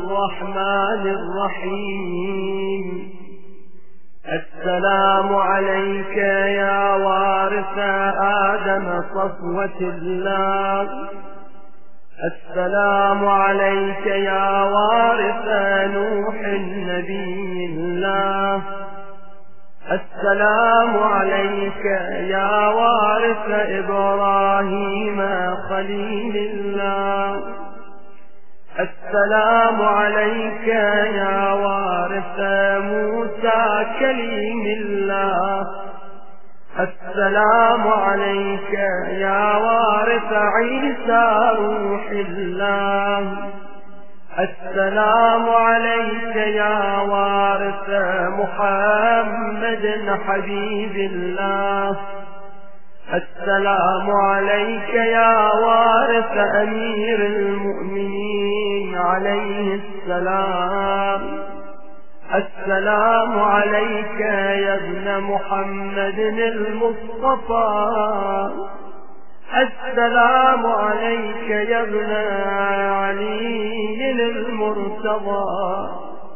الرحمن الرحيم. السلام عليك يا وارث آدم صفوة الله. السلام عليك يا وارث نوح نبي الله. السلام عليك يا وارث إبراهيم خليل الله. السلام عليك يا وارث موسى كليم الله. السلام عليك يا وارث عيسى روح الله. السلام عليك يا وارث محمد حبيب الله. السلام عليك يا وارث أمير المؤمنين عليه السلام. السلام عليك يا ابن محمد المصطفى. السلام عليك يا ابن علي المرتضى.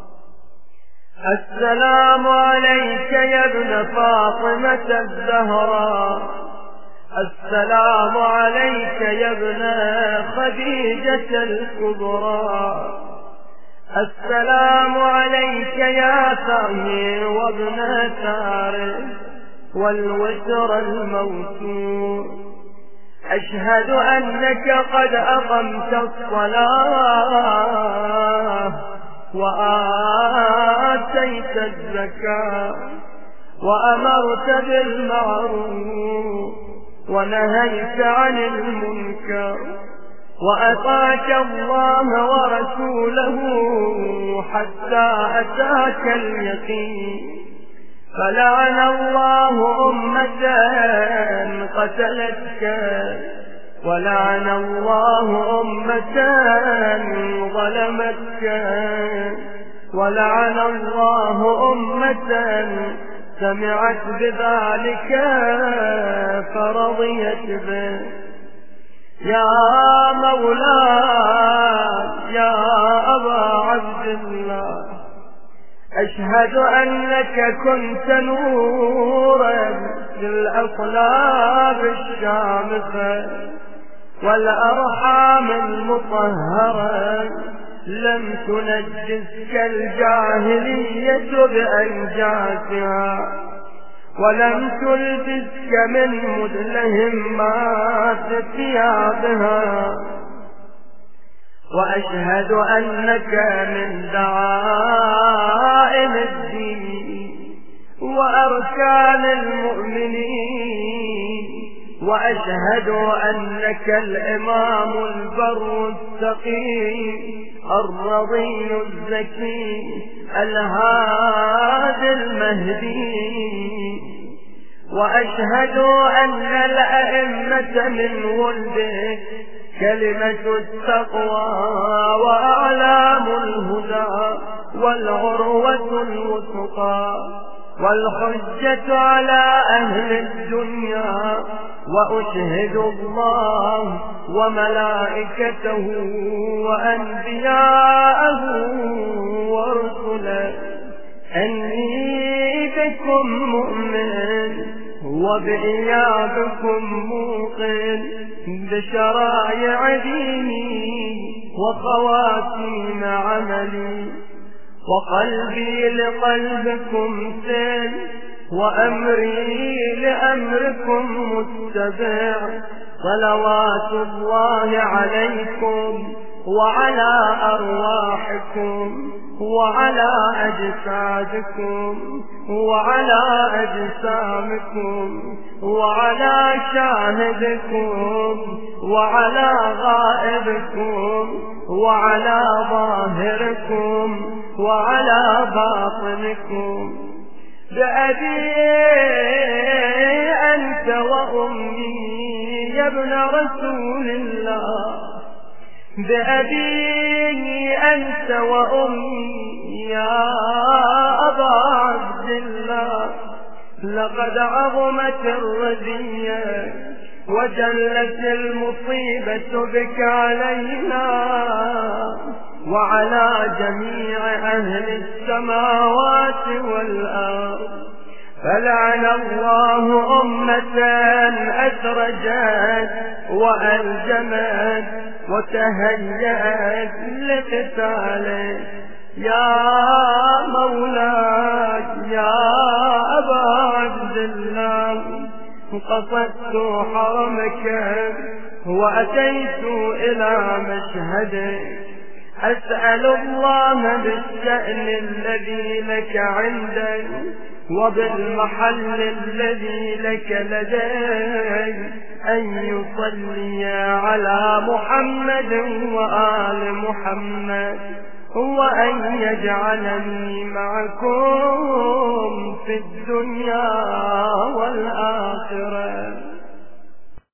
السلام عليك يا ابن فاطمة الزهراء. السلام عليك يا ابن خديجة الكبرى. السلام عليك يا ثاني وابن ثارث والوتر الموتور. أشهد أنك قد أقمت الصلاة وآتيت الزكاة وأمرت بالمعروف ونهيت عن المنكر وأطعت الله ورسوله حتى أتاك اليقين. فلعن الله أمة قتلتك ولعن الله أمة ظلمتك ولعن الله أمة سمعت بذلك فرضيت به. يا مولاي يا أبا عبد الله، أشهد أنك كنت نورا للأصلاب الشامخة والأرحام المطهرة. لم تنجسك الجاهلية بأنجاسها ولم تلبسك من مدلهمات ثيابها. وأشهد أنك من دعائم الدين وأركان المؤمنين. وأشهد أنك الإمام البر التقي الرضي الزكي الهادي المهدي. وأشهد أن الأئمة من ولده كلمة التقوى وأعلام الهدى والعروة الوثقى والحجة على أهل الدنيا. وأشهد الله وملائكته وأنبياءه ورسله أني بكم مؤمن وبإيابكم موقن بشرائع ديني وخواتيم عملي. وقلبي لقلبكم سل وأمري لأمركم متبع. صلوات الله عليكم وعلى أرواحكم وعلى أجسادكم وعلى أجسامكم وعلى شاهدكم وعلى غائبكم وعلى ظاهركم وعلى باطنكم. بأبي أنت وأمي يا ابن رسول الله. بأبي أنت وأمي يا أبا عبد الله. لقد عظمت الرزية وجلت المصيبة بك علينا وعلى جميع أهل السماوات والأرض. فلعن الله أمة أسرجت وألجمت وتهيأت لقتاله. يا مولاي يا أبا عبد الله، قصدت حرمك وأتيت إلى مشهدك، أسأل الله بالشأن الذي لك عندك وبالمحل الذي لك لديك أن يصلي على محمد وآل محمد، وأن يجعلني معكم في الدنيا والآخرة.